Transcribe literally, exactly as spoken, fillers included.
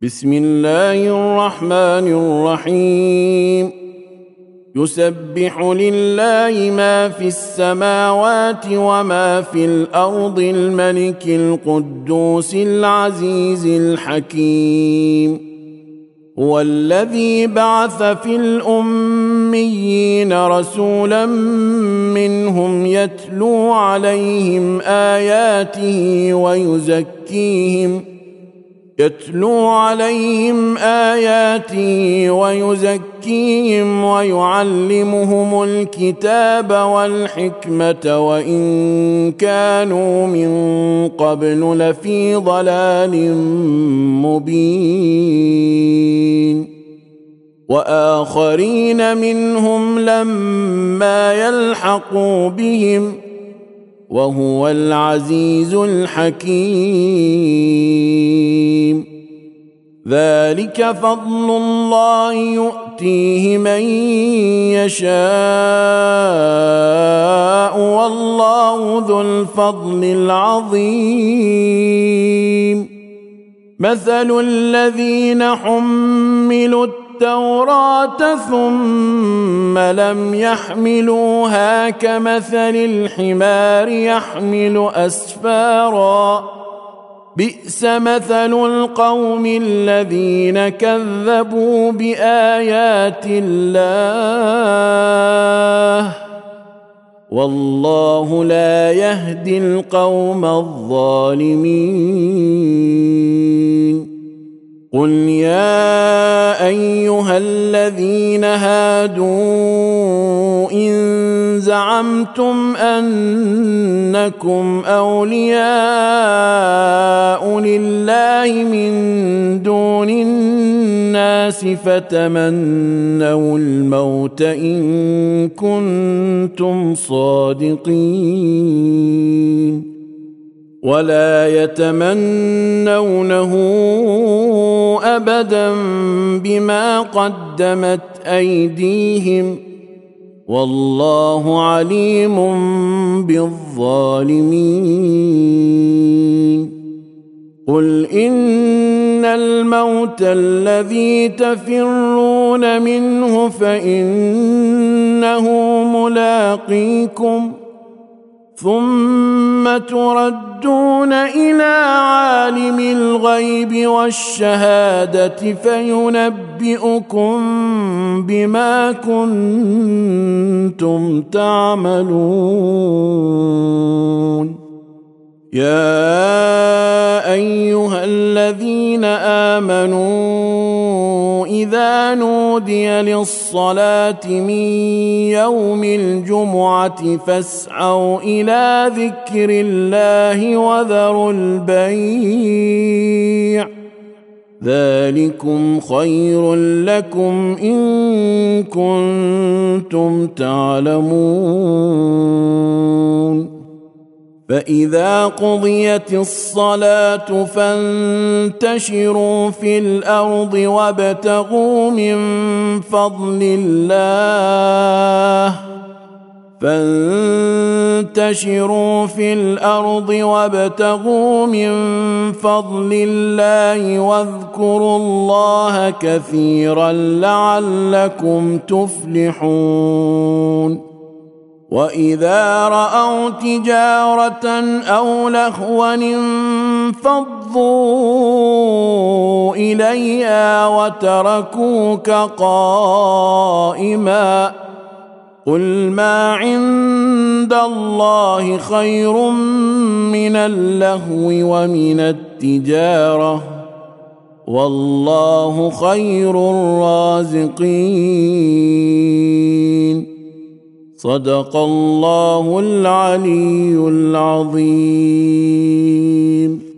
بسم الله الرحمن الرحيم يسبح لله ما في السماوات وما في الأرض الملك القدوس العزيز الحكيم هو الذي بعث في الأميين رسولا منهم يتلو عليهم آياته ويزكيهم يتلو عليهم آياته ويزكيهم ويعلمهم الكتاب والحكمة وإن كانوا من قبل لفي ضلال مبين وآخرين منهم لما يلحقوا بهم وهو العزيز الحكيم ذلك فضل الله يؤتيه من يشاء والله ذو الفضل العظيم مثل الذين حملوا التوراة ثم لم يحملوها كمثل الحمار يحمل أسفارا بئس مثل القوم الذين كذبوا بآيات الله والله لا يهدي القوم الظالمين قل يا أيها الذين هادوا إن زعمتم أنكم أولياء لله من دون الناس فتمنوا الموت إن كنتم صادقين ولا يتمنونه أبدا بما قدمت أيديهم والله عليم بالظالمين قل إن الموت الذي تفرون منه فإنه ملاقيكم ثم تردون إلى عالم الغيب والشهادة فينبئكم بما كنتم تعملون يا أيها الذين آمنوا إذا نودي للصلاة من يوم الجمعة فاسعوا إلى ذكر الله وذروا البيع ذلكم خير لكم إن كنتم تعلمون فإذا قضيت الصلاة فانتشروا في الأرض وابتغوا من فضل الله فانتشروا في الأرض وابتغوا من فضل الله واذكروا الله كثيرا لعلكم تفلحون وإذا رأوا تجارة أو لهوا انفضوا إليها وتركوك قائما قل ما عند الله خير من اللهو ومن التجارة والله خير الرازقين صدق الله العلي العظيم.